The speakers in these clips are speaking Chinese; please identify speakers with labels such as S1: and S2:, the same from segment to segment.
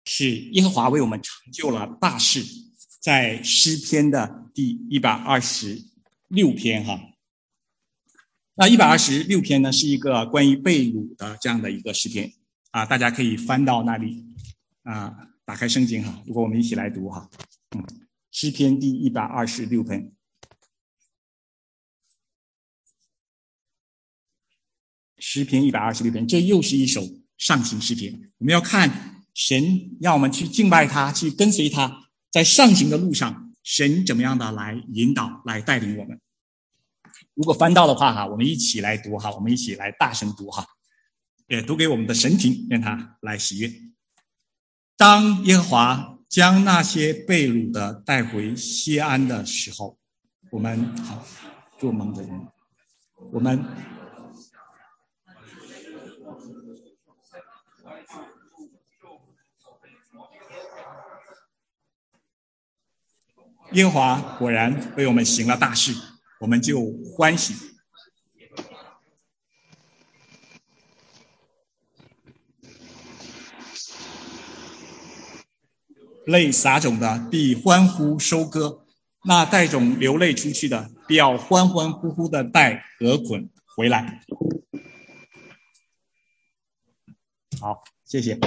S1: 是耶和华为我们成就了大事，在诗篇的第126篇哈。那126篇呢，是一个关于被掳的这样的一个诗篇啊，大家可以翻到那里啊，打开圣经哈，如果我们一起来读哈，诗篇第126篇。诗篇126篇，这又是一首上行诗篇。我们要看神让我们去敬拜他，去跟随他，在上行的路上，神怎么样的来引导，来带领我们。如果翻到的话哈，我们一起来读哈，我们一起来大声读哈，也读给我们的神听，让他来喜悦。当耶和华将那些被掳的带回西安的时候，我们好做梦的人，我们耶和华果然为我们行了大事，我们就欢喜。泪撒种的必欢呼收割，那带种流泪出去的必要欢欢呼呼的带禾捆回来。好，谢谢。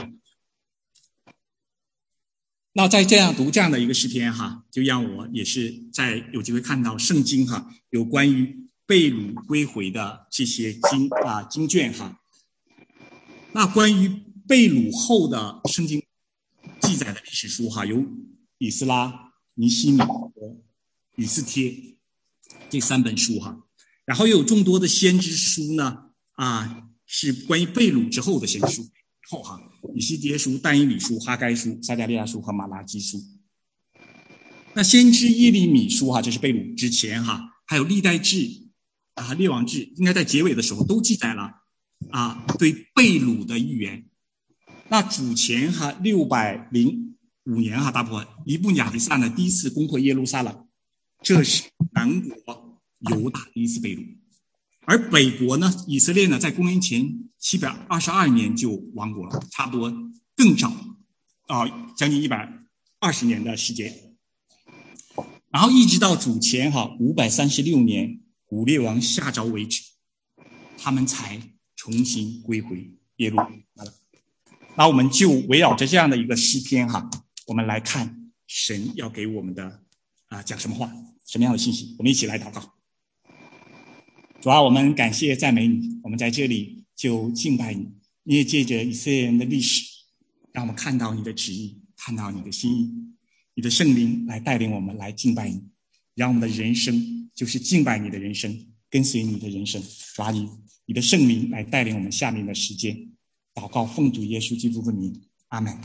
S1: 那在这样读这样的一个诗篇哈，就让我也是在有机会看到圣经哈，有关于被掳归回的这些经卷哈。那关于被掳后的圣经记载的历史书哈，有以斯拉、尼希米和以斯帖这3本书哈，然后又有众多的先知书呢是关于被掳之后的先知书后哈，以西结书、但以理书、哈该书、撒迦利亚书和马拉基书。那先知耶利米书哈，这是被掳之前哈，还有历代志列王志，应该在结尾的时候都记载了对被掳的预言。那主前605年大部分尼布甲尼撒呢第一次攻破耶路撒冷，这是南国犹大第一次被掳。而北国呢，以色列呢，在公元前722年就亡国了，差不多更早将近120年的时间。然后一直到主前536年古列王下诏为止，他们才重新归回耶路。那我们就围绕着这样的一个诗篇我们来看神要给我们的讲什么话，什么样的信息。我们一起来祷告。主啊，我们感谢赞美你，我们在这里就敬拜你。你也借着以色列人的历史，让我们看到你的旨意，看到你的心意，你的圣灵来带领我们来敬拜你，让我们的人生就是敬拜你的人生，跟随你的人生。主啊，你的圣灵来带领我们下面的时间。祷告奉主耶稣基督的名，阿们。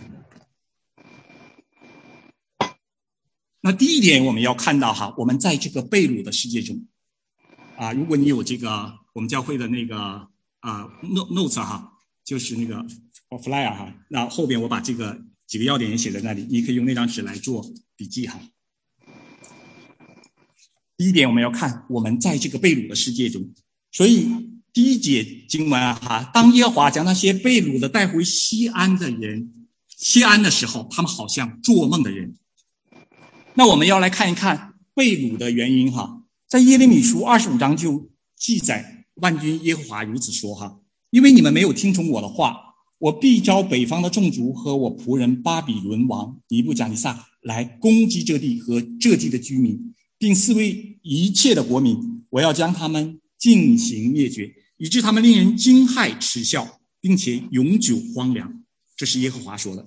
S1: 那第一点我们要看到我们在这个被掳的世界中如果你有这个我们教会的那个notes 就是那个 flyer 那后边我把这个几个要点也写在那里，你可以用那张纸来做笔记第一点我们要看我们在这个被掳的世界中，所以第一节经文当耶和华将那些被掳的带回西安的时候，他们好像做梦的人。那我们要来看一看被掳的原因在耶利米书25章就记载，万军耶和华如此说因为你们没有听从我的话，我必招北方的众族和我仆人巴比伦王尼布甲尼撒来攻击这地和这地的居民，并四围一切的国民，我要将他们进行灭绝，以致他们令人惊骇耻笑，并且永久荒凉。这是耶和华说的。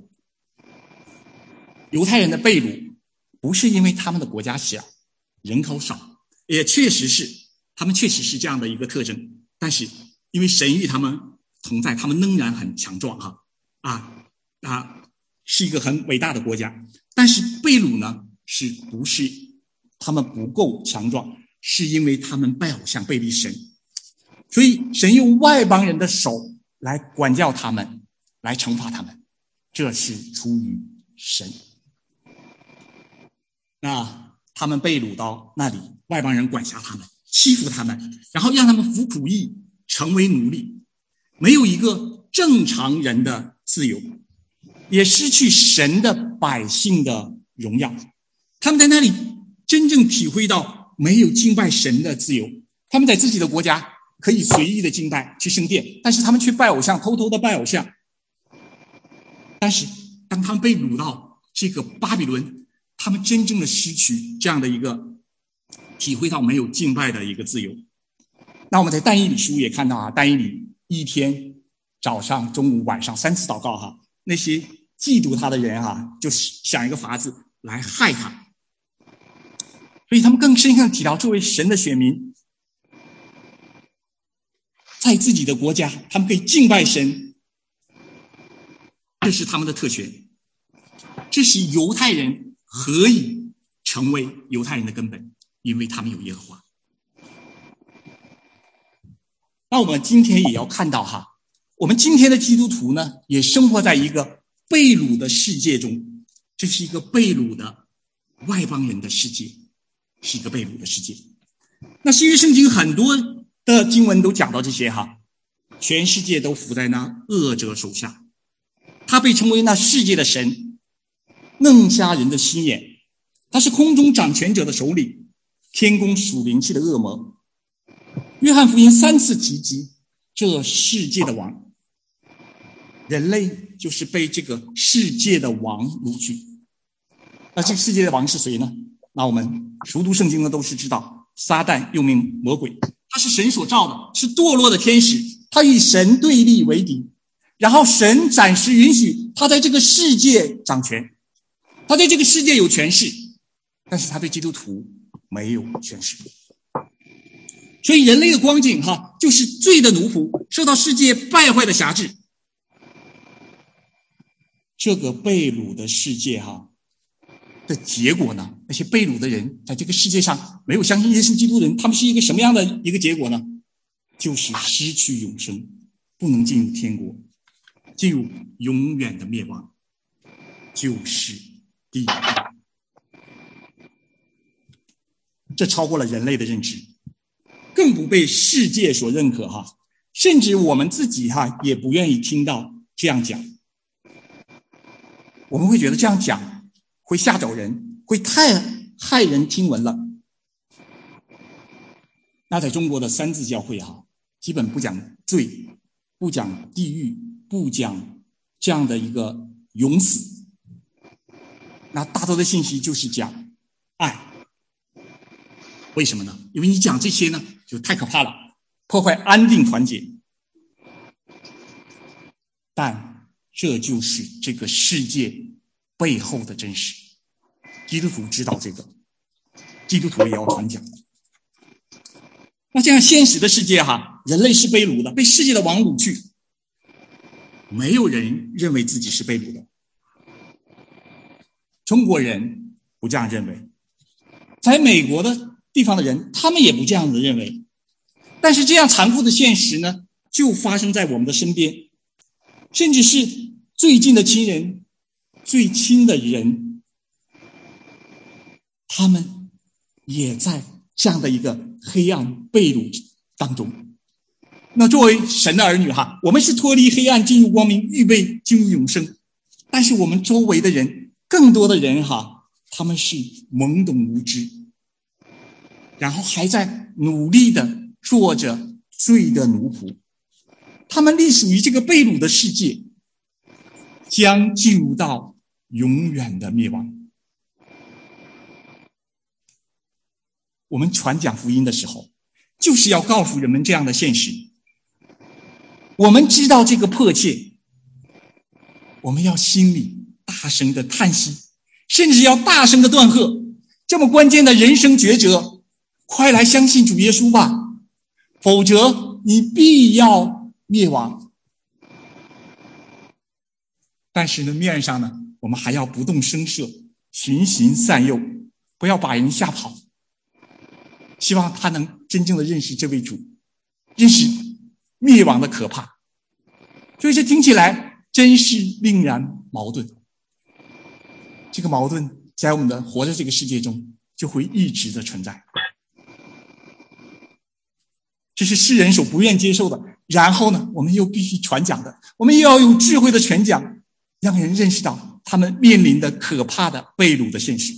S1: 犹太人的被掳不是因为他们的国家小，人口少，也确实是他们确实是这样的一个特征，但是因为神与他们同在，他们仍然很强壮是一个很伟大的国家。但是被掳呢，不是他们不够强壮，是因为他们拜偶像，背离神，所以神用外邦人的手来管教他们，来惩罚他们，这是出于神。那他们被掳到那里，外邦人管辖他们，欺负他们，然后让他们服苦役，成为奴隶，没有一个正常人的自由。 也失去神的百姓的荣耀。他们在那里真正体会到没有敬拜神的自由。他们在自己的国家可以随意的敬拜，去圣殿，但是他们去拜偶像，偷偷的拜偶像。但是当他们被掳到这个巴比伦，他们真正的失去这样的一个体会到没有敬拜的一个自由。那我们在但以理书也看到啊，但以理一天早上、中午、晚上3次祷告哈，那些嫉妒他的人啊，就想一个法子来害他。所以他们更深刻的提到，作为神的选民，在自己的国家，他们可以敬拜神，这是他们的特权，这是犹太人何以成为犹太人的根本，因为他们有耶和华。那我们今天也要看到哈，我们今天的基督徒呢，也生活在一个被掳的世界中，这是一个被掳的外邦人的世界，是一个被掳的世界。那新约圣经很多的经文都讲到这些哈，全世界都伏在那恶者手下，他被称为那世界的神，弄瞎人的心眼，他是空中掌权者的首领，天宫属灵气的恶魔。约翰福音3次提及这世界的王，人类就是被这个世界的王掳去。那这个世界的王是谁呢？那我们熟读圣经的都是知道，撒旦又名魔鬼，他是神所造的，是堕落的天使，他与神对立为敌，然后神暂时允许他在这个世界掌权，他对这个世界有权势，但是他对基督徒没有权势。所以人类的光景哈，就是罪的奴仆，受到世界败坏的辖制。这个被掳的世界哈的结果呢，那些被掳的人在这个世界上没有相信耶稣基督的人，他们是一个什么样的一个结果呢？就是失去永生，不能进入天国，进入永远的灭亡，就是地狱。这超过了人类的认知，更不被世界所认可哈，甚至我们自己哈也不愿意听到这样讲。我们会觉得这样讲会吓走人，会太骇人听闻了。那在中国的三自教会哈，基本不讲罪，不讲地狱，不讲这样的一个永死，那大多的信息就是讲爱。为什么呢？因为你讲这些呢就太可怕了，破坏安定团结。但这就是这个世界背后的真实，基督徒知道这个，基督徒也要传讲。那这样现实的世界哈，人类是被掳的，被世界的王掳去，没有人认为自己是被掳的。中国人不这样认为，在美国的地方的人，他们也不这样子认为。但是这样残酷的现实呢，就发生在我们的身边，甚至是最近的亲人、最亲的人，他们也在这样的一个黑暗被掳当中。那作为神的儿女哈，我们是脱离黑暗进入光明，预备进入永生。但是我们周围的人，更多的人哈，他们是懵懂无知，然后还在努力的做着罪的奴仆，他们隶属于这个被掳的世界，将进入到永远的灭亡。我们传讲福音的时候，就是要告诉人们这样的现实。我们知道这个迫切，我们要心里大声的叹息，甚至要大声的断喝，这么关键的人生抉择，快来相信主耶稣吧，否则你必要灭亡。但是呢，面上呢，我们还要不动声色，循循善诱，不要把人吓跑。希望他能真正的认识这位主，认识灭亡的可怕。所以这听起来真是令人矛盾。这个矛盾在我们的活在这个世界中就会一直的存在。这是世人所不愿接受的，然后呢，我们又必须传讲的，我们又要有智慧的传讲， 让人认识到他们面临的可怕的被掳的现实。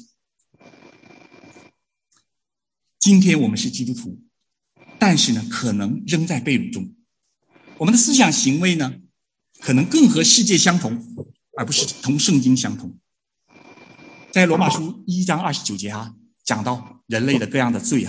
S1: 今天我们是基督徒，但是呢，可能仍在被掳中。我们的思想行为呢，可能更和世界相同，而不是同圣经相同。在罗马书1章29节讲到人类的各样的罪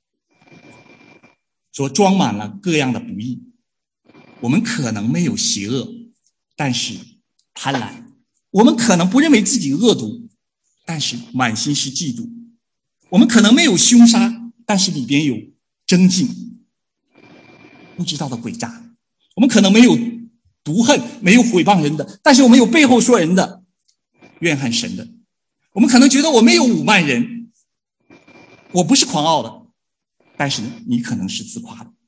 S1: 说装满了各样的不义。我们可能没有邪恶，但是贪婪；我们可能不认为自己恶毒，但是满心是嫉妒；我们可能没有凶杀，但是里边有争竞，不知道的诡诈；我们可能没有毒恨，没有毁谤人的，但是我们有背后说人的，怨恨神的；我们可能觉得我没有侮慢人，我不是狂傲的，但是你可能是自夸的。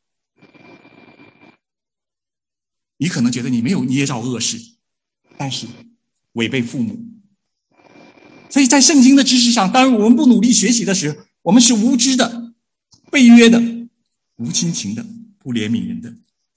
S1: 你可能觉得你没有捏造恶事，但是违背父母。所以在圣经的知识上，当然我们不努力学习的时候，我们是无知的、背约的、无亲情的、不怜悯人的。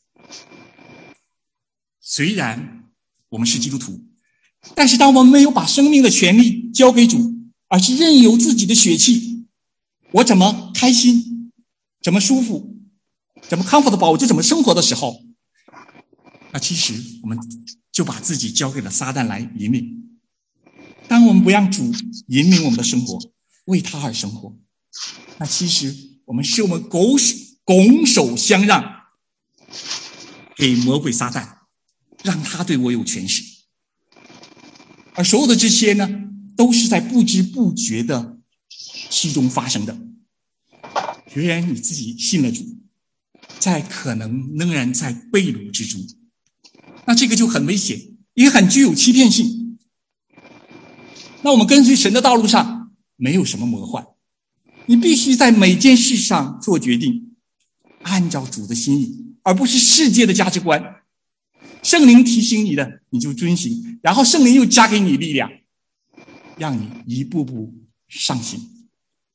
S1: 虽然我们是基督徒，但是当我们没有把生命的权利交给主，而是任由自己的血气，我怎么开心，怎么舒服，怎么 comfortable 我就怎么生活的时候，那其实我们就把自己交给了撒旦来引领。当我们不让主引领我们的生活，为他而生活，那其实我们拱手相让给魔鬼撒旦，让他对我有权势。而所有的这些呢，都是在不知不觉的其中发生的。虽然你自己信了主，可能仍然在被掳之中，那这个就很危险，也很具有欺骗性。那我们跟随神的道路上没有什么魔幻，你必须在每件事上做决定，按照主的心意，而不是世界的价值观。圣灵提醒你的，你就遵行，然后圣灵又加给你力量，让你一步步上行。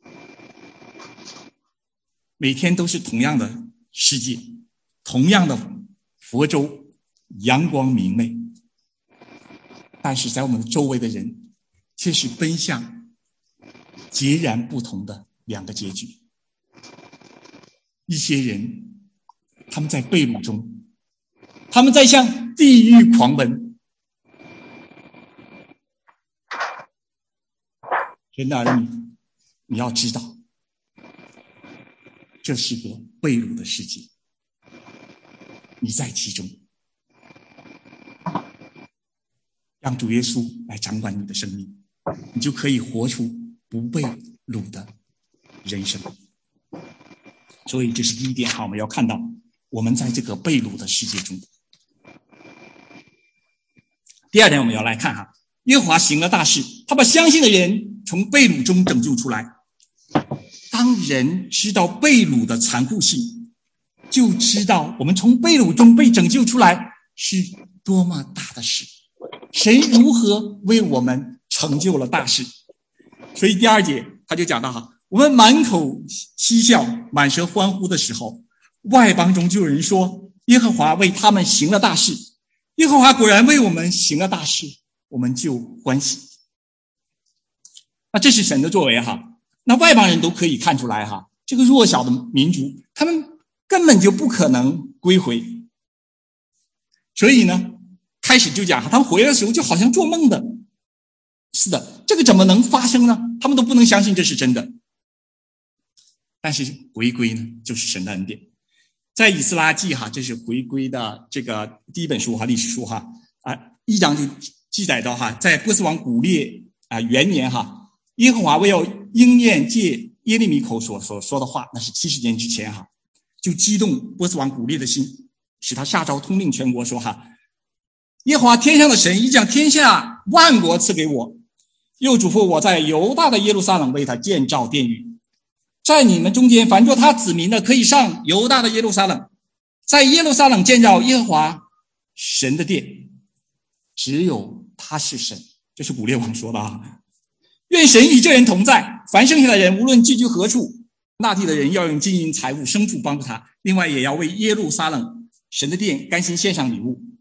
S1: 每天都是同样的世界，同样的佛州，阳光明媚，但是在我们周围的人却是奔向截然不同的两个结局。一些人他们在被掳中，他们在向地狱狂奔。神的儿女，你要知道，这是个被掳的世界，你在其中，让主耶稣来掌管你的生命，你就可以活出不被掳的人生。所以这是第一点，我们要看到我们在这个被掳的世界中。第二点，我们要来看耶和华行了大事，他把相信的人从被掳中拯救出来。当人知道被掳的残酷性，就知道我们从被掳中被拯救出来是多么大的事，神如何为我们成就了大事。所以第二节他就讲到我们满口嬉笑，满舌欢呼的时候，外邦中就有人说，耶和华为他们行了大事。耶和华果然为我们行了大事，我们就欢喜。那这是神的作为那外邦人都可以看出来这个弱小的民族，他们根本就不可能归回。所以呢，开始就讲他们回来的时候就好像做梦的。是的，这个怎么能发生呢？他们都不能相信这是真的。但是回归呢，就是神的恩典。在以斯拉记这是回归的这个第一本书历史书1章就记载到在波斯王古列元年耶和华为要应验借耶利米口所说的话，那是70年之前就激动波斯王古列的心，使他下诏通令全国说耶和华天上的神已将天下万国赐给我，又嘱咐我在犹大的耶路撒冷为他建造殿宇。在你们中间凡做他子民的，可以上犹大的耶路撒冷，在耶路撒冷建造耶和华神的殿，只有他是神。这是古列王说的愿神与这人同在，凡剩下的人无论寄居何处，那地的人要用金银财物牲畜帮助他，另外也要为耶路撒冷神的殿甘心献上礼物。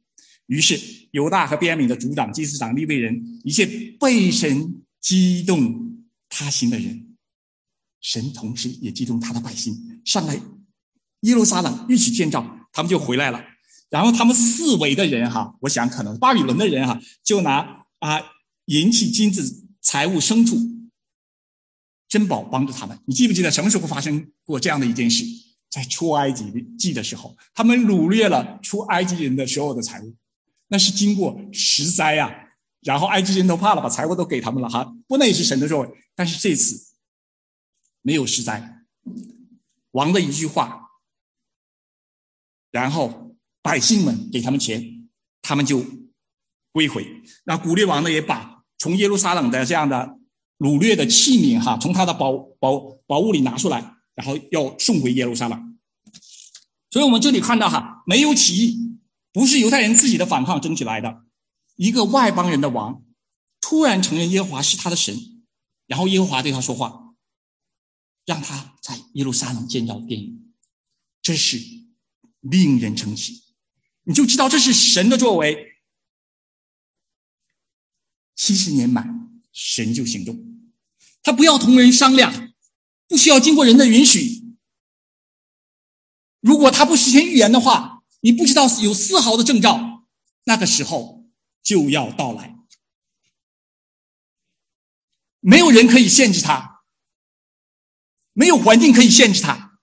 S1: 于是犹大和便雅悯的族长、祭司长、利未人，一切被神激动他心的人，神同时也激动他的百姓，上来耶路撒冷一起建造，他们就回来了。然后他们四围的人我想可能巴比伦的人就拿银器、金子、财物、牲畜、珍宝帮助他们。你记不记得什么时候发生过这样的一件事？在出埃及记的时候，他们掳掠了出埃及人的所有的财物，那是经过10灾然后埃及人都怕了，把财物都给他们了不，那也是神的作为。但是这次没有10灾，王的一句话，然后百姓们给他们钱，他们就归回。那古列王呢，也把从耶路撒冷的这样的掳掠的器皿从他的宝物里拿出来，然后要送回耶路撒冷。所以我们这里看到没有起义，不是犹太人自己的反抗争起来的，一个外邦人的王突然承认耶和华是他的神，然后耶和华对他说话，让他在耶路撒冷建造殿宇，这是令人称奇。你就知道这是神的作为。70年满，神就行动，他不要同人商量，不需要经过人的允许。如果他不实现预言的话，你不知道有丝毫的征兆，那个时候就要到来。没有人可以限制他，没有环境可以限制他。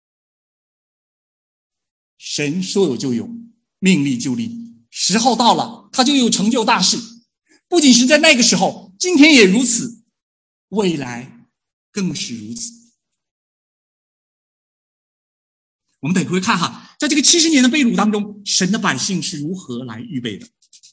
S1: 神说有就有，命立就立，时候到了，他就有成就大事。不仅是在那个时候，今天也如此，未来更是如此。我们等会看在这个70年的被掳当中，神的百姓是如何来预备的。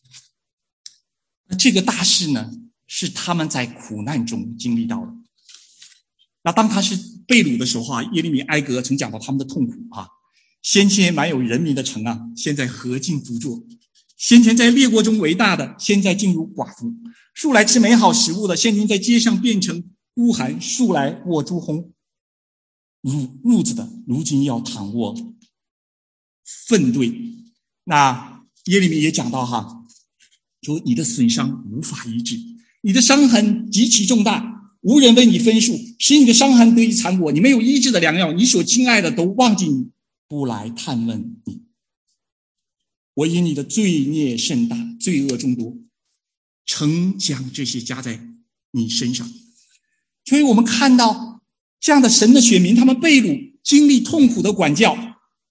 S1: 这个大事呢，是他们在苦难中经历到的。那当他是被掳的时候耶利米哀歌曾讲到他们的痛苦先前满有人民的城现在何尽足作。先前在列国中为大的，现在进入寡妇；素来吃美好食物的，现今在街上变成孤寒；素来卧朱红褥子的，如今要躺卧粪堆。那耶利米也讲到说你的损伤无法医治，你的伤痕极其重大，无人为你分数，使你的伤痕得以缠裹，你没有医治的良药，你所亲爱的都忘记你，不来探问你。我因你的罪孽甚大，罪恶众多，曾将这些加在你身上。所以我们看到这样的神的选民，他们被掳，经历痛苦的管教。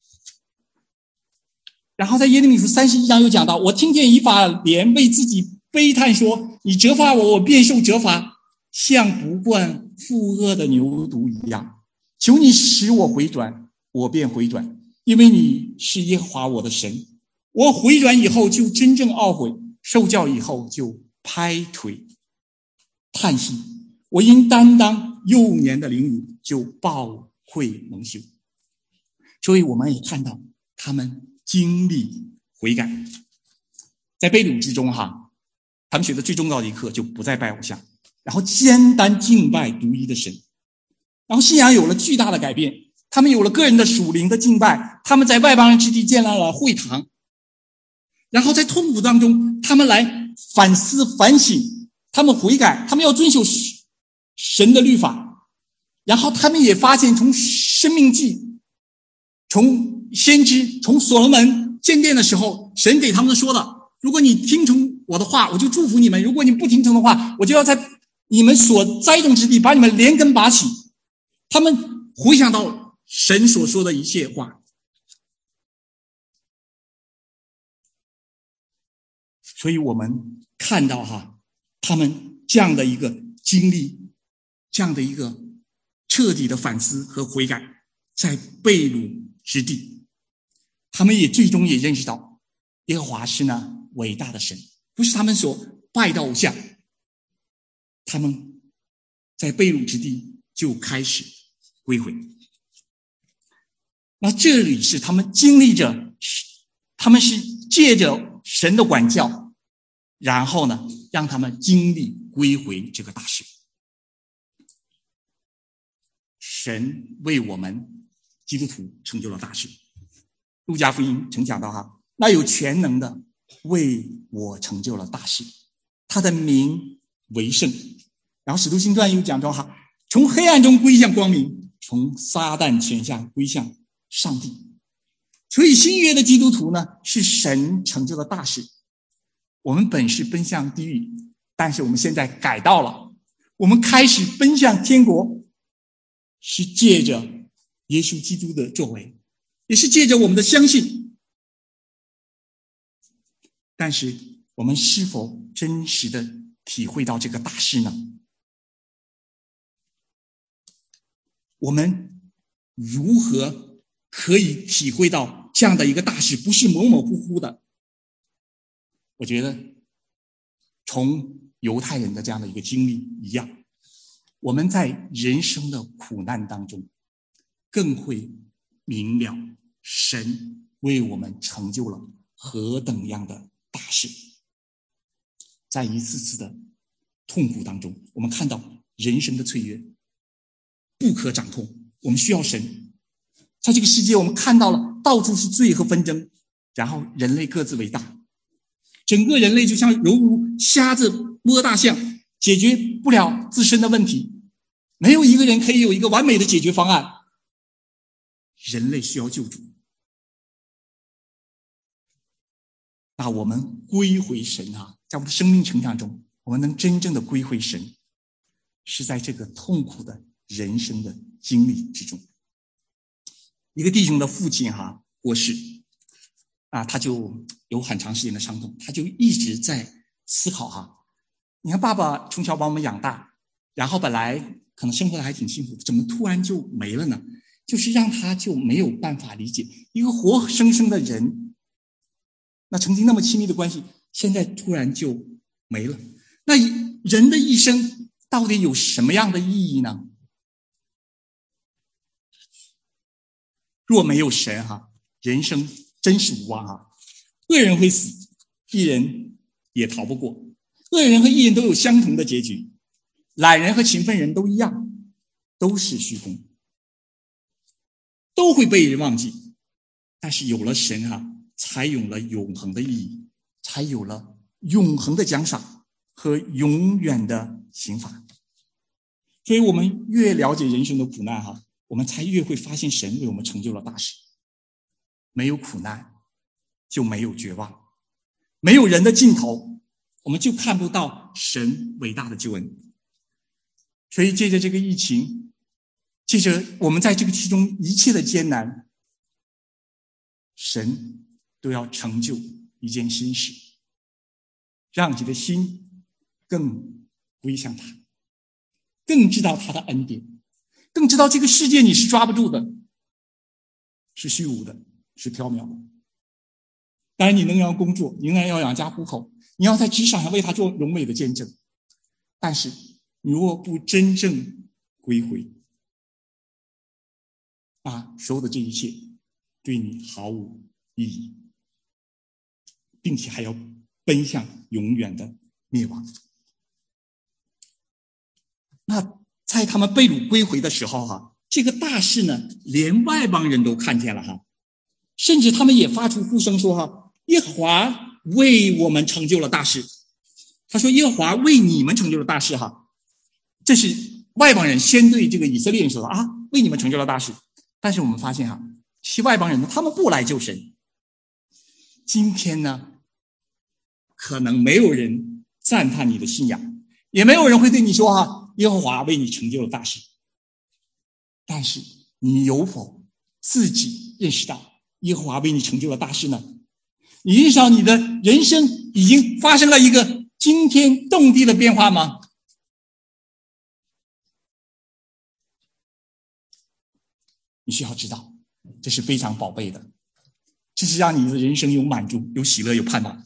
S1: 然后在耶利米书31章又讲到，我听见以法莲为自己悲叹说，你责罚我，我便受责罚，像不惯负恶的牛犊一样。求你使我回转，我便回转，因为你是耶和华我的神。我回转以后就真正懊悔，受教以后就拍腿叹息。我因担当幼年的凌辱，就抱愧蒙羞。所以我们也看到他们经历悔改。在被掳之中他们学的最重要的一课就不再拜偶像，然后单单敬拜独一的神。然后信仰有了巨大的改变，他们有了个人的属灵的敬拜，他们在外邦人之地建立了会堂。然后在痛苦当中，他们来反思反省，他们悔改，他们要遵守神的律法。然后他们也发现，从申命记，从先知，从所罗门建殿的时候，神给他们说了，如果你听从我的话，我就祝福你们；如果你不听从的话，我就要在你们所栽种之地把你们连根拔起。他们回想到神所说的一切话。所以我们看到他们这样的一个经历，这样的一个彻底的反思和悔改，在被掳之地，他们也最终也认识到耶和华是那伟大的神，不是他们所拜的偶像。他们在被掳之地就开始归回。那这里是他们经历着，他们是借着神的管教，然后呢，让他们经历归回这个大事。神为我们基督徒成就了大事。路加福音曾讲到那有全能的为我成就了大事，他的名为圣。然后使徒行传又讲到哈，从黑暗中归向光明，从撒旦权下归向上帝。所以新约的基督徒呢，是神成就了大事。我们本是奔向地狱，但是我们现在改道了，我们开始奔向天国，是借着耶稣基督的作为，也是借着我们的相信。但是我们是否真实的体会到这个大事呢？我们如何可以体会到这样的一个大事，不是模模糊糊的？我觉得从犹太人的这样的一个经历一样，我们在人生的苦难当中更会明了神为我们成就了何等样的大事。在一次次的痛苦当中，我们看到人生的脆弱不可掌控，我们需要神。在这个世界我们看到了到处是罪和纷争，然后人类各自为大，整个人类就像犹如瞎子摸大象，解决不了自身的问题，没有一个人可以有一个完美的解决方案。人类需要救主。那我们归回神啊，在我们的生命成长中，我们能真正的归回神，是在这个痛苦的人生的经历之中。一个弟兄的父亲过世啊，他就有很长时间的伤痛，他就一直在思考你看爸爸从小把我们养大，然后本来可能生活的还挺幸福的，怎么突然就没了呢？就是让他就没有办法理解一个活生生的人，那曾经那么亲密的关系，现在突然就没了。那人的一生到底有什么样的意义呢？若没有神人生真是无望恶人会死，义人也逃不过。恶人和义人都有相同的结局，懒人和勤奋人都一样，都是虚空，都会被人忘记。但是有了神才有了永恒的意义，才有了永恒的奖赏和永远的刑罚。所以我们越了解人生的苦难我们才越会发现神为我们成就了大事。没有苦难就没有绝望，没有人的尽头，我们就看不到神伟大的救恩。所以借着这个疫情，借着我们在这个其中一切的艰难，神都要成就一件新事，让你的心更归向他，更知道他的恩典，更知道这个世界你是抓不住的，是虚无的，是缥缈的。当然你仍然要工作，你仍然要养家糊口，你要在职场上为他做荣美的见证。但是你若不真正归回所有的这一切对你毫无意义，并且还要奔向永远的灭亡。那在他们被掳归回的时候这个大事呢，连外邦人都看见了甚至他们也发出呼声说耶和华为我们成就了大事。他说耶和华为你们成就了大事这是外邦人先对这个以色列人说为你们成就了大事。但是我们发现这些外邦人呢，他们不来救神。今天呢，可能没有人赞叹你的信仰，也没有人会对你说耶和华为你成就了大事。但是你有否自己认识到耶和华为你成就了大事呢？你认识到你的人生已经发生了一个惊天动地的变化吗？你需要知道，这是非常宝贝的，这是让你的人生有满足、有喜乐、有盼望。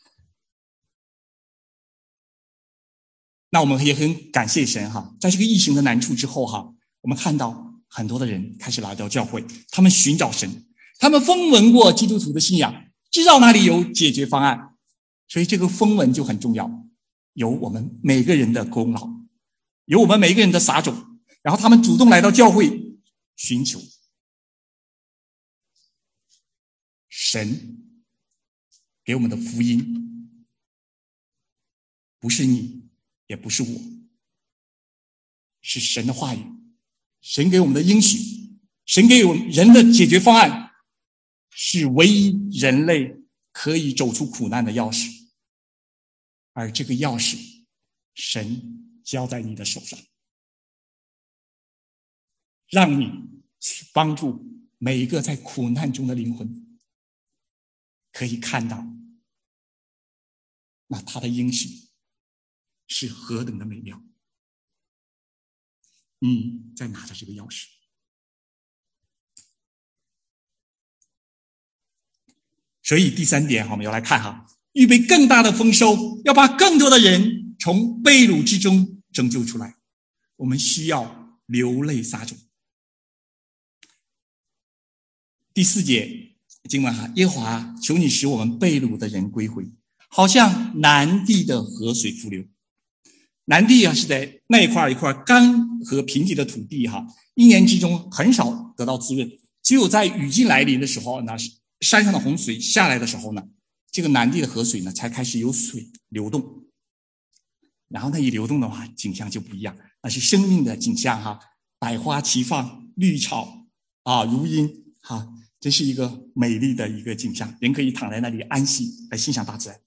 S1: 那我们也很感谢神在这个疫情的难处之后我们看到很多的人开始来到教会，他们寻找神，他们风闻过基督徒的信仰，知道哪里有解决方案。所以这个风闻就很重要，有我们每个人的功劳，有我们每个人的撒种，然后他们主动来到教会寻求神， 给我们的福音，不是你，也不是我，是神的话语，神给我们的应许，神给我们人的解决方案，是唯一人类可以走出苦难的钥匙。而这个钥匙，神交在你的手上，让你去帮助每一个在苦难中的灵魂，可以看到那他的应许是何等的美妙。你在拿着这个钥匙。所以第三点，我们要来看哈，预备更大的丰收，要把更多的人从被掳之中拯救出来。我们需要流泪撒种。第四节经文哈，耶和华求你使我们被掳的人归回，好像南地的河水复流。南地是在那一块干和贫瘠的土地哈，一年之中很少得到滋润，只有在雨季来临的时候呢，山上的洪水下来的时候呢，这个南地的河水呢才开始有水流动。然后那一流动的话，景象就不一样，那是生命的景象哈，百花齐放，绿草如茵哈，真是一个美丽的一个景象，人可以躺在那里安息，来欣赏大自然。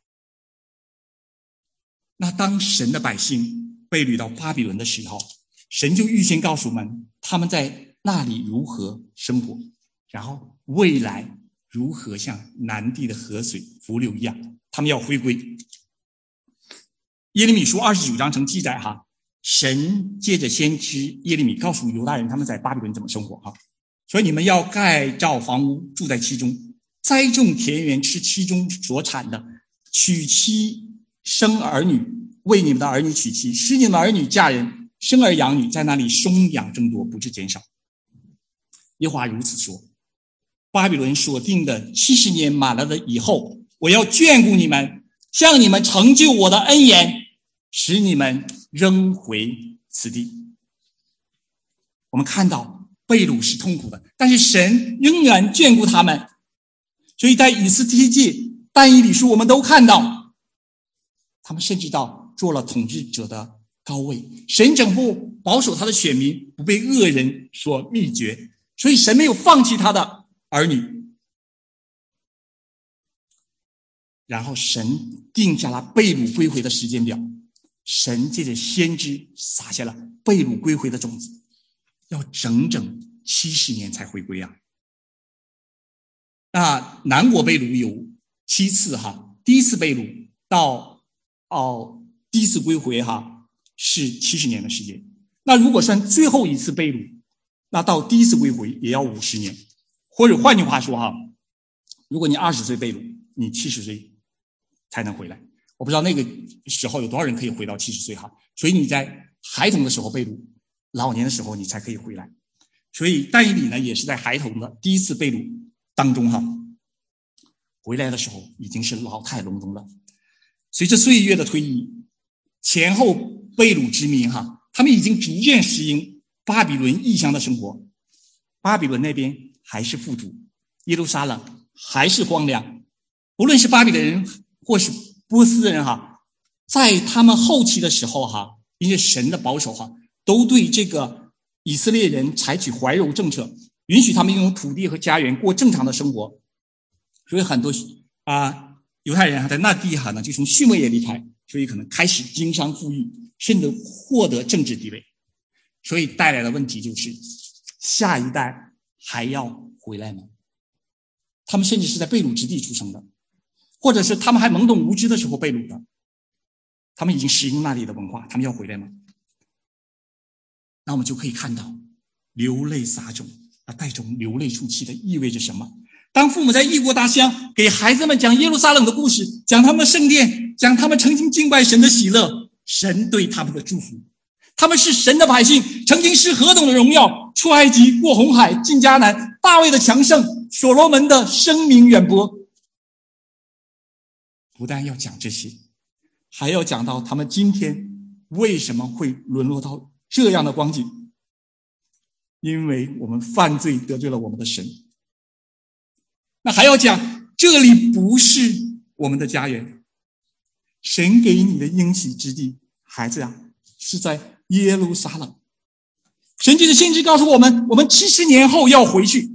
S1: 那当神的百姓被掳到巴比伦的时候，神就预先告诉我们他们在那里如何生活，然后未来如何像南地的河水伏流一样，他们要回归。耶利米书29章曾记载哈，神借着先知耶利米告诉犹大人他们在巴比伦怎么生活哈，所以你们要盖造房屋，住在其中，栽种田园，吃其中所产的，娶妻生儿女，为你们的儿女娶妻，使你们儿女嫁人，生儿养女，在那里生养增多，不致减少。耶和华如此说，巴比伦所定的70年满了的以后，我要眷顾你们，向你们成就我的恩言，使你们仍回此地。我们看到被掳是痛苦的，但是神仍然眷顾他们。所以在以斯帖记、但以理书，我们都看到他们甚至到做了统治者的高位，神整部保守他的选民不被恶人所灭绝，所以神没有放弃他的儿女。然后神定下了被掳归回的时间表，神借着先知撒下了被掳归回的种子，要整整70年才回归啊。那南国被掳有7次哈，第一次被掳到第一次归回哈是70年的时间。那如果算最后一次被掳，那到第一次归回也要50年。或者换句话说哈，如果你20岁被掳，你70岁才能回来。我不知道那个时候有多少人可以回到70岁哈，所以你在孩童的时候被掳，老年的时候你才可以回来。所以但以理呢也是在孩童的第一次被掳当中哈，回来的时候已经是老态龙钟了。随着岁月的推移，前后被掳之民哈，他们已经逐渐适应巴比伦异乡的生活。巴比伦那边还是富足，耶路撒冷还是荒凉。无论是巴比伦人或是波斯人哈，在他们后期的时候哈，因为神的保守哈，都对这个以色列人采取怀柔政策，允许他们拥有土地和家园，过正常的生活。所以很多犹太人在那地哈呢，就从畜牧业离开，所以可能开始经商富裕，甚至获得政治地位。所以带来的问题就是下一代还要回来吗？他们甚至是在被掳之地出生的，或者是他们还懵懂无知的时候被掳的，他们已经适应那里的文化，他们要回来吗？那我们就可以看到流泪撒种带种流泪出气的意味着什么。当父母在异国他乡给孩子们讲耶路撒冷的故事，讲他们的圣殿，讲他们曾经敬拜神的喜乐，神对他们的祝福，他们是神的百姓，曾经是何等的荣耀，出埃及，过红海，进迦南，大卫的强盛，所罗门的声名远播。不但要讲这些，还要讲到他们今天为什么会沦落到这样的光景，因为我们犯罪得罪了我们的神。那还要讲这里不是我们的家园。神给你的应许之地，孩子啊，是在耶路撒冷。神迹的先知告诉我们，我们70年后要回去。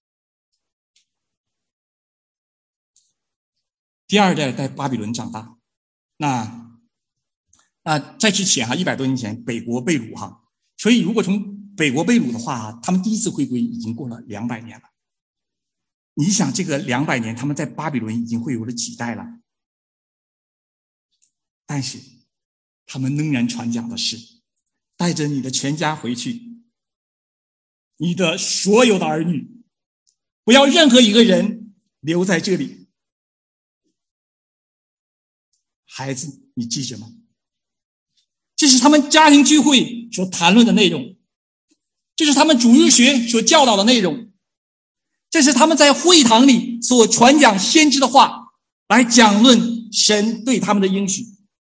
S1: 第二代在巴比伦长大，那在之前100多年前，北国被掳所以如果从北国被掳的话，他们第一次回归已经过了200年了。你想这个200年，他们在巴比伦已经会有了几代了？但是他们仍然传讲的是，带着你的全家回去，你的所有的儿女，不要任何一个人留在这里。孩子，你记着吗？这是他们家庭聚会所谈论的内容，这是他们主日学所教导的内容，这是他们在会堂里所传讲先知的话，来讲论神对他们的应许。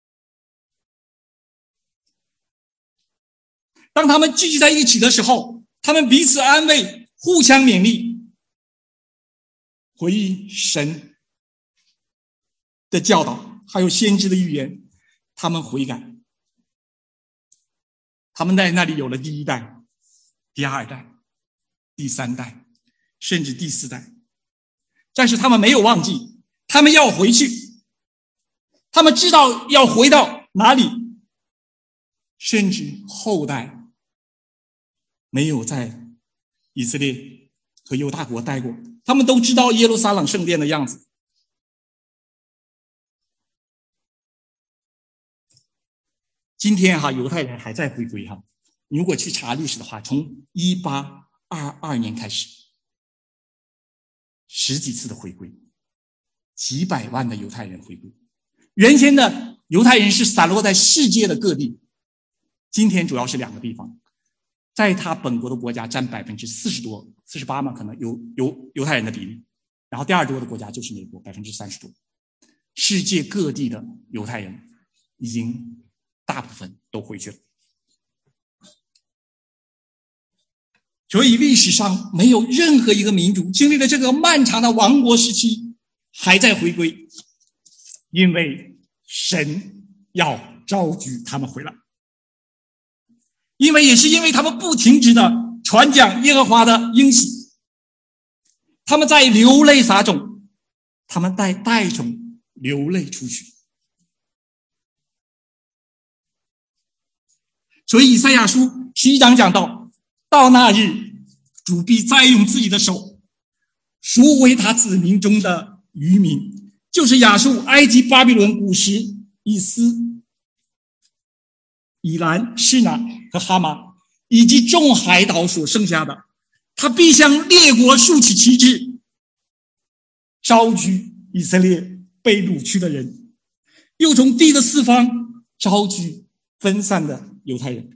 S1: 当他们聚集在一起的时候，他们彼此安慰，互相勉励，回忆神的教导，还有先知的预言，他们悔改。他们在那里有了第1代、第2代、第3代，甚至第4代。但是他们没有忘记，他们要回去，他们知道要回到哪里，甚至后代没有在以色列和犹大国待过，他们都知道耶路撒冷圣殿的样子。今天犹太人还在回归你如果去查历史的话，从1822年开始10几次的回归，几百万的犹太人回归。原先的犹太人是散落在世界的各地，今天主要是2个地方，在他本国的国家占40多48%嘛，可能有犹太人的比例，然后第2多的国家就是美国30%多。世界各地的犹太人已经大部分都回去了。所以历史上没有任何一个民族经历了这个漫长的亡国时期还在回归，因为神要召集他们回来，因为他们不停止的传讲耶和华的应许，他们在流泪撒种，他们带种流泪出去。所以以赛亚书11章讲到那日，主必再用自己的手赎回他子民中的余民，就是亚述、埃及、巴比伦、古时、以斯、以兰、示拿和哈马，以及众海岛所剩下的。他必向列国竖起旗帜，招聚以色列被掳去的人，又从地的四方招聚分散的犹太人。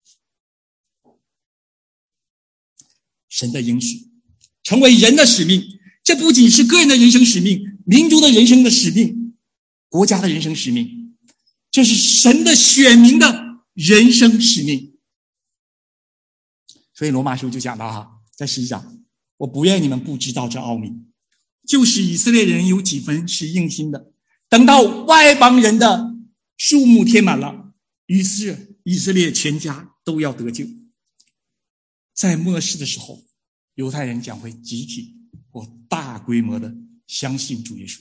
S1: 神的应许成为人的使命，这不仅是个人的人生使命，民族的人生的使命，国家的人生使命，这是神的选民的人生使命。所以罗马书就讲到在11章，我不愿你们不知道这奥秘，就是以色列人有几分是硬心的，等到外邦人的数目填满了，于是以色列全家都要得救。在末世的时候，犹太人将会集体或大规模的相信主耶稣。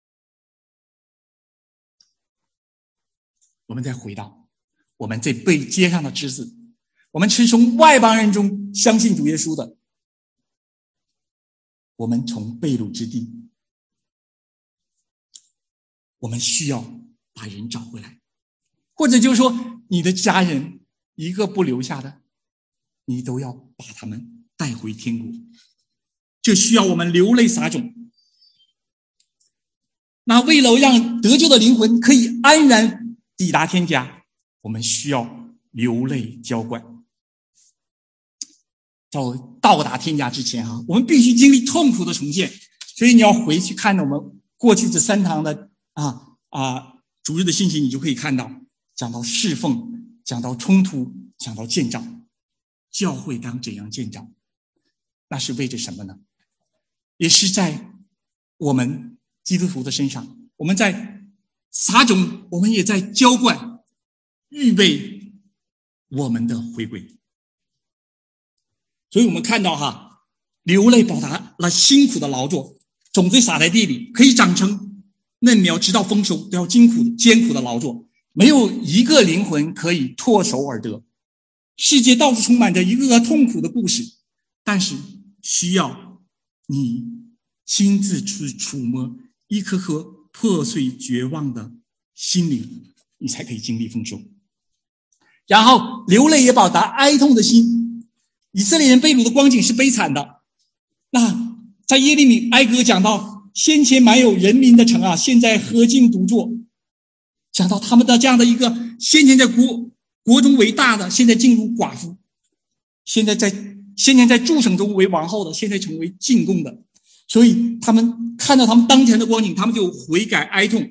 S1: 我们再回到我们这被接上的枝子，我们是从外邦人中相信主耶稣的，我们从被掳之地，我们需要把人找回来，或者就是说你的家人一个不留下的，你都要把他们带回天国，这需要我们流泪撒种。那为了让得救的灵魂可以安然抵达天家，我们需要流泪浇灌。在到达天家之前我们必须经历痛苦的重建。所以你要回去看我们过去这3堂的主日的信息，你就可以看到讲到侍奉，讲到冲突，讲到建造。教会当怎样建造？那是为着什么呢？也是在我们基督徒的身上，我们在撒种，我们也在浇灌，预备我们的回归。所以我们看到流泪表达了辛苦的劳作，种子撒在地里可以长成嫩苗，直到丰收都要艰苦的劳作，没有一个灵魂可以唾手而得。世界到处充满着一个个痛苦的故事，但是需要你亲自去触摸一颗颗破碎绝望的心灵，你才可以经历丰收。然后流泪也表达哀痛的心，以色列人被掳的光景是悲惨的。那在耶利米哀歌讲到，先前满有人民的城现在何竟独坐，讲到他们的这样的一个先前在国中为大的，现在进入寡妇，先前在诸省中为王后的，现在成为进贡的。所以他们看到他们当前的光景，他们就悔改哀痛。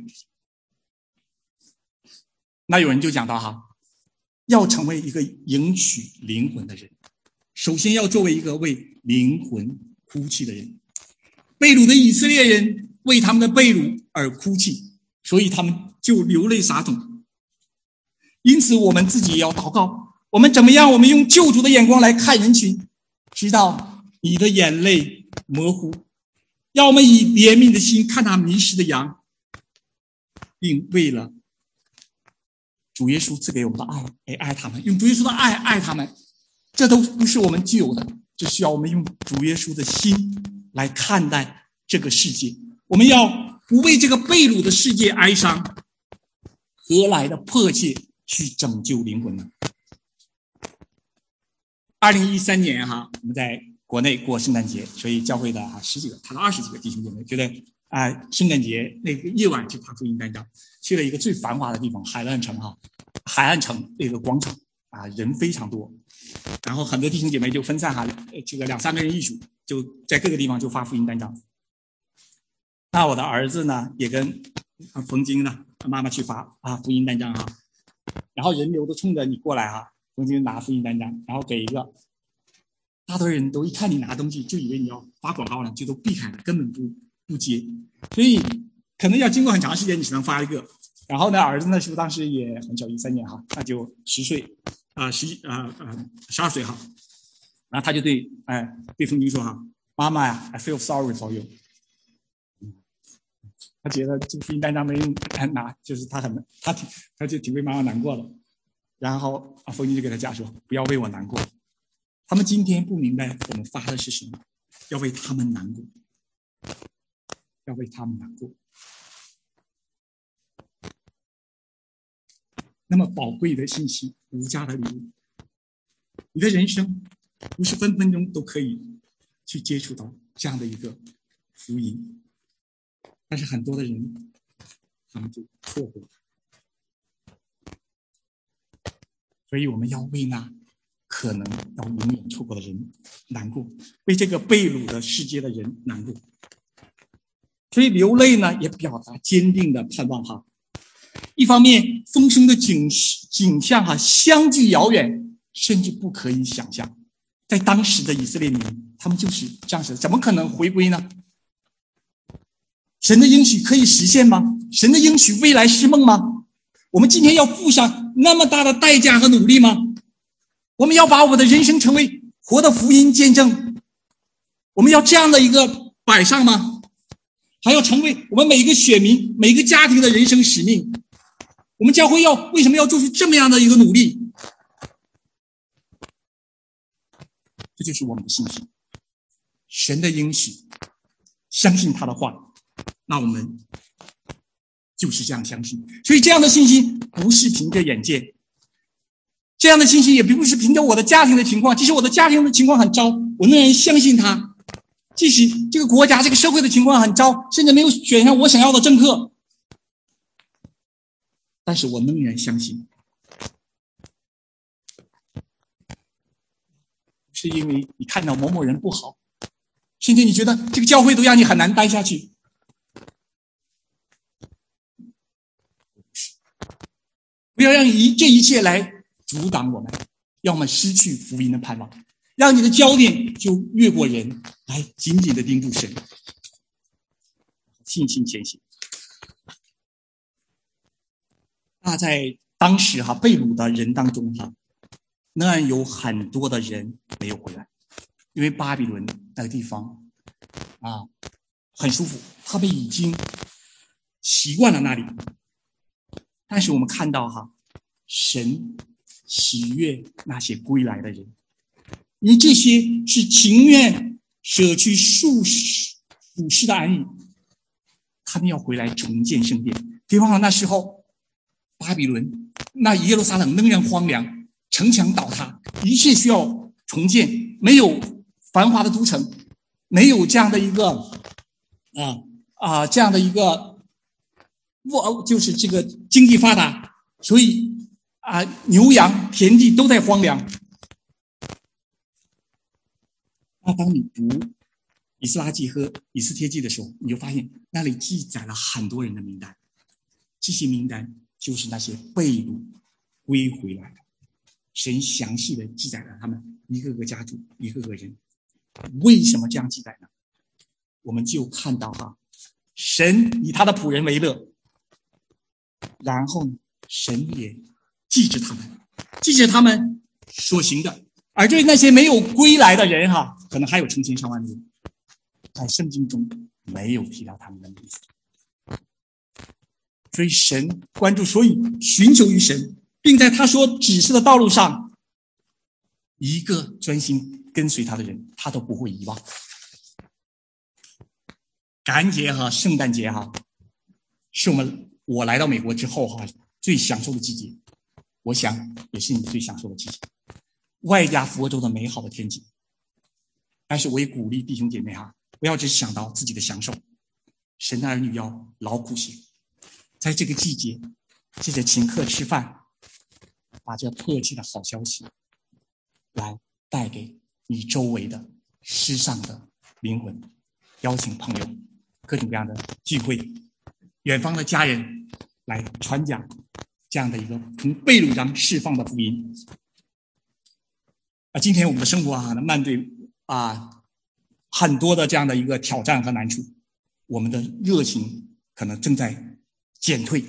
S1: 那有人就讲到要成为一个迎娶灵魂的人，首先要作为一个为灵魂哭泣的人。被掳的以色列人为他们的被掳而哭泣，所以他们就流泪撒种。因此我们自己也要祷告，我们怎么样？我们用救主的眼光来看人群，知道你的眼泪模糊，要我们以怜悯的心看那迷失的羊，并为了主耶稣赐给我们的爱来爱他们，用主耶稣的爱爱他们。这都不是我们具有的，只需要我们用主耶稣的心来看待这个世界。我们要不为这个被掳的世界哀伤，何来的迫切去拯救灵魂呢？2013年我们在国内过圣诞节，所以教会的10几个谈到20几个弟兄姐妹觉得圣诞节那个夜晚去发福音单张，去了一个最繁华的地方海岸城那个广场人非常多，然后很多弟兄姐妹就分散这个2-3个人一组，就在各个地方就发福音单张。那我的儿子呢也跟冯晶呢妈妈去发福音单张然后人流都冲着你过来冯晶拿福音单张，然后给一个，大多人都一看你拿东西就以为你要发广告了，就都避开了，根本不接。所以可能要经过很长时间你才能发一个。然后呢儿子呢是不是当时也很小，13年那就10岁12岁然后他就对冯晶说妈妈呀 I feel sorry for you。 他觉得这个福音单张没人拿，就是他就挺为妈妈难过的。然后冯晶就给他讲说，不要为我难过，他们今天不明白我们发的是什么，要为他们难过，要为他们难过。那么宝贵的信息，无价的礼物，你的人生不是分分钟都可以去接触到这样的一个福音，但是很多的人他们就错过了。所以我们要为那可能要永远错过的人难过，为这个被掳的世界的人难过。所以流泪呢也表达坚定的盼望一方面丰收的景象相距遥远，甚至不可以想象。在当时的以色列民，他们就是这样子，怎么可能回归呢？神的应许可以实现吗？神的应许未来是梦吗？我们今天要付上那么大的代价和努力吗？我们要把我们的人生成为活的福音见证，我们要这样的一个摆上吗？还要成为我们每一个选民每一个家庭的人生使命。我们教会为什么要做出这么样的一个努力？这就是我们的信心，神的应许，相信他的话，那我们就是这样相信。所以这样的信心不是凭着眼见，这样的信心也并不是凭着我的家庭的情况，即使我的家庭的情况很糟，我仍然相信他。即使这个国家这个社会的情况很糟，甚至没有选上我想要的政客，但是我仍然相信，是因为你看到某某人不好，甚至你觉得这个教会都让你很难待下去，不要让这一切来阻挡我们，让我们失去福音的盼望，让你的焦点就越过人，来紧紧的盯住神。 信心前行。那在当时被掳的人当中仍然有很多的人没有回来，因为巴比伦那个地方很舒服，他们已经习惯了那里。但是我们看到神喜悦那些归来的人，因为这些是情愿舍去属世的安逸，他们要回来重建圣殿。别忘了那时候巴比伦那耶路撒冷仍然荒凉，城墙倒塌，一切需要重建，没有繁华的都城，没有这样的一个这样的一个就是这个经济发达，所以牛羊田地都在荒凉。那当你读以斯拉记和以斯帖记的时候，你就发现那里记载了很多人的名单，这些名单就是那些被掳归回来的。神详细的记载了他们一个个家族，一个个人。为什么这样记载呢？我们就看到神以他的仆人为乐，然后神也记着他们所行的。而对那些没有归来的人可能还有成千上万的人，在圣经中没有提到他们的名字。所以神关注，所以寻求于神，并在他所指示的道路上，一个专心跟随他的人，他都不会遗忘。感恩节圣诞节是我来到美国之后最享受的季节，我想也是你最享受的季节，外加佛州的美好的天气。但是我也鼓励弟兄姐妹不要只想到自己的享受，神的儿女要劳苦些，在这个季节借着请客吃饭，把这迫切的好消息来带给你周围的世上的灵魂，邀请朋友，各种各样的聚会，远方的家人来传讲这样的一个从被掳中释放的福音。今天我们的生活面对很多的这样的一个挑战和难处，我们的热情可能正在减退。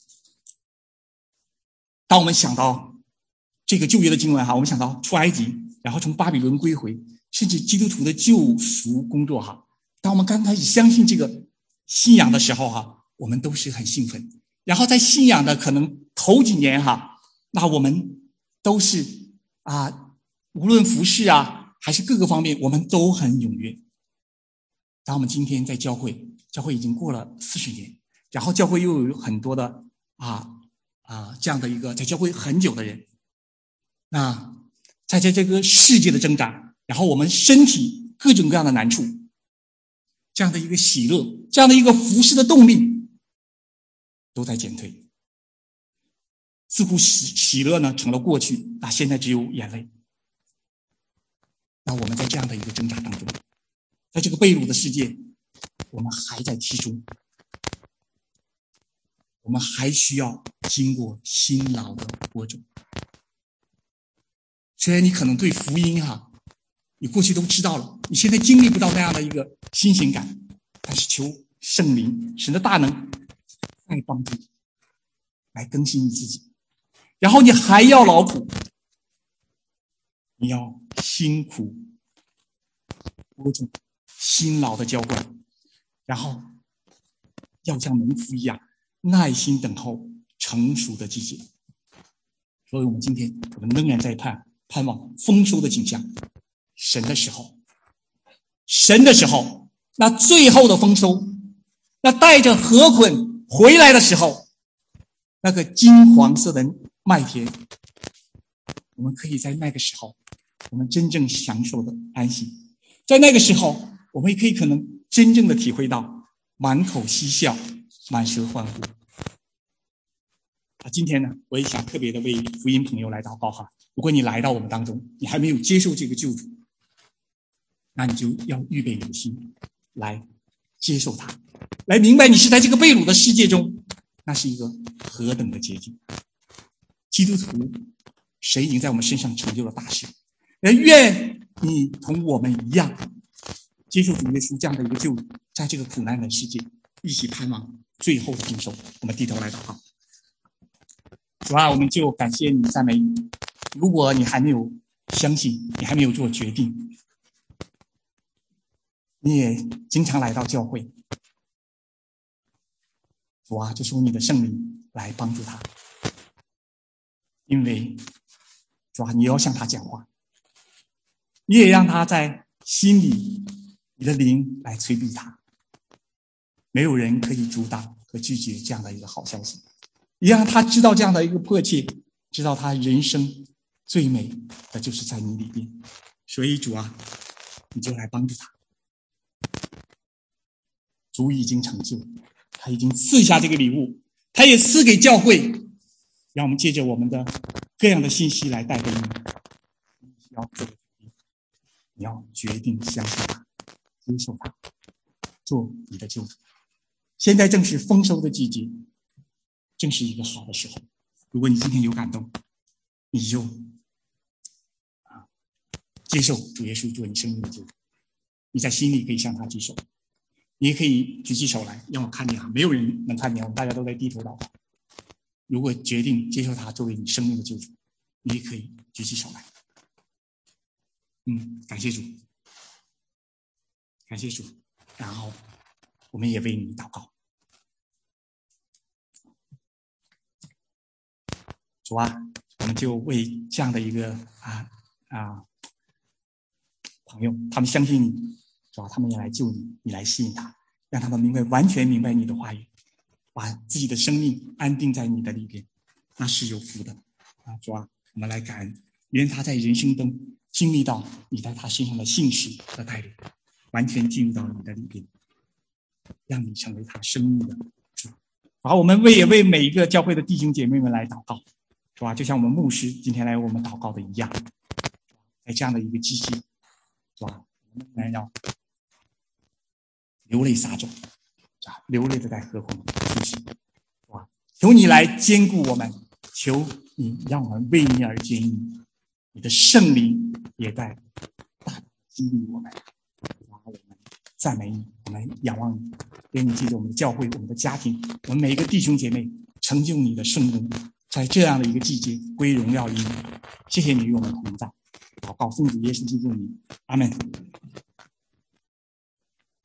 S1: 当我们想到这个旧约的经文我们想到出埃及，然后从巴比伦归回，甚至基督徒的救赎工作当我们刚开始相信这个信仰的时候我们都是很兴奋。然后在信仰的可能头几年那我们都是无论服事还是各个方面，我们都很踊跃。当我们今天在教会已经过了40年，然后教会又有很多的这样的一个在教会很久的人，那在这个世界的挣扎，然后我们身体各种各样的难处，这样的一个喜乐，这样的一个服事的动力都在减退。似乎喜乐呢成了过去，现在只有眼泪。那我们在这样的一个挣扎当中，在这个被掳的世界，我们还在其中，我们还需要经过辛劳的播种。虽然你可能对福音你过去都知道了，你现在经历不到那样的一个新鲜感，但是求圣灵神的大能来帮助你，来更新你自己。然后你还要劳苦，你要辛苦播种，辛劳的浇灌，然后要像农夫一样耐心等候成熟的季节。所以我们今天仍然在盼望丰收的景象，神的时候，那最后的丰收，那带着禾捆回来的时候，那个金黄色的麦田，我们可以在那个时候我们真正享受的安息。在那个时候我们也可能真正的体会到满口嬉笑，满舌欢呼。今天呢，我也想特别的为福音朋友来祷告如果你来到我们当中，你还没有接受这个救主，那你就要预备你的心来接受他，来明白你是在这个被掳的世界中，那是一个何等的捷径。基督徒神已经在我们身上成就了大事，愿你同我们一样接受主耶稣这样的一个救主，在这个苦难的世界一起盼望最后的丰收。我们低头来祷告。主啊，我们就感谢你，赞美你。如果你还没有相信，你还没有做决定，你也经常来到教会，主啊，就求你的圣灵来帮助他，因为主啊，你要向他讲话，你也让他在心里，你的灵来催逼他。没有人可以阻挡和拒绝这样的一个好消息，也让他知道这样的一个迫切，知道他人生最美的就是在你里面。所以主啊，你就来帮助他。主已经成就，他已经赐下这个礼物，他也赐给教会，让我们借着我们的各样的信息来带给你。你要决定相信他，接受他，做你的救主。现在正是丰收的季节，正是一个好的时候。如果你今天有感动，你就接受主耶稣做你生命的救主。你在心里可以向他举手，你也可以举起手来让我看见没有人能看见，我们大家都在低头祷告。如果决定接受他作为你生命的救主，你也可以举起手来。感谢主，感谢主。然后我们也为你祷告。主啊，我们就为这样的一个朋友，他们相信你，主啊，他们也来救你，你来吸引他，让他们完全明白你的话语，把自己的生命安定在你的里边，那是有福的主啊，我们来感恩，愿他在人生中经历到你在他身上的信实和带领，完全进入到你的里边，让你成为他生命的主。然后我们也为每一个教会的弟兄姐妹们来祷告，是吧？就像我们牧师今天来为我们祷告的一样，在这样的一个季节，是吧？我们要流泪撒种，流泪的在河旁苏醒，是吧？求你来坚固我们，求你让我们为你而坚硬，你的圣灵也在大激励我们，我们赞美你，我们仰望你，愿你记着我们的教会，我们的家庭，我们每一个弟兄姐妹成就你的圣功，在这样的一个季节归荣耀于你。谢谢你与我们同在，祷告奉主耶稣基督的名，阿们。